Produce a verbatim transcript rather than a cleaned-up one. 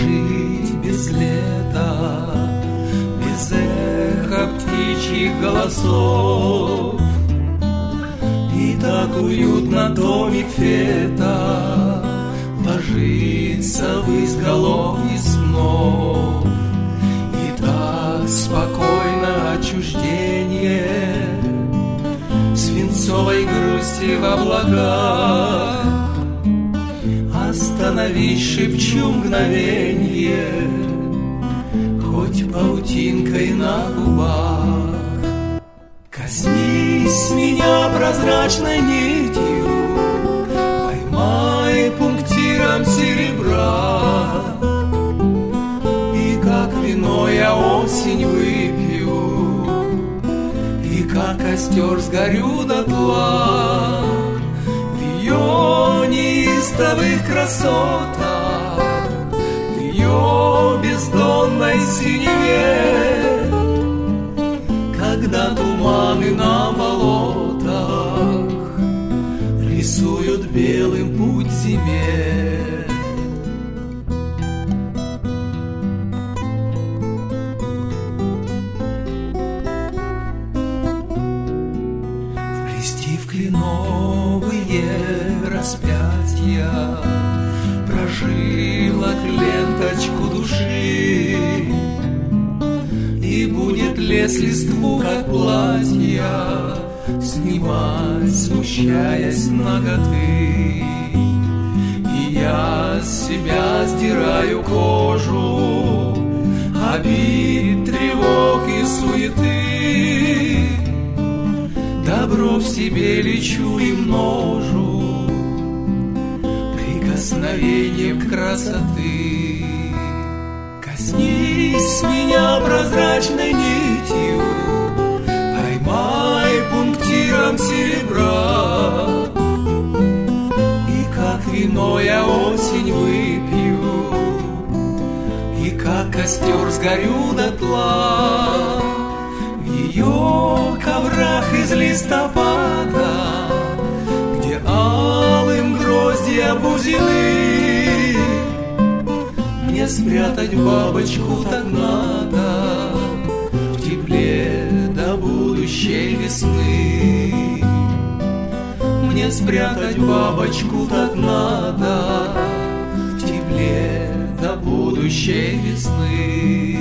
жить без лета, без эха птичьих голосов. И так уютно домик фета ложится в изголовье снов. И так спокойно отчуждение свинцовой грусти в облаках. Остановись, шепчу мгновенье, хоть паутинкой на губах. Коснись меня прозрачной нитью, поймай пунктиром серебра. И как вино я осень выпью, и как костер сгорю дотла. В ее неистовых красотах, в ее бездонной синеве, когда туманы на болотах рисуют белым путь зиме. Вплести в кленовые распятия прожилок ленточку души, и будет лес листву, как платья, снимать, смущаясь наготы. И я с себя сдираю кожу обид, тревог и суеты. Добро в себе лечу и множу прикосновением красоты. Коснись меня прозрачной нитью, поймай пунктиром серебра. И как вино я осень выпью, и как костер сгорю дотла. В ее коврах из листопада, где алым гроздья бузины, мне спрятать бабочку так надо в тепле до будущей весны. Мне спрятать бабочку так надо в тепле до будущей весны.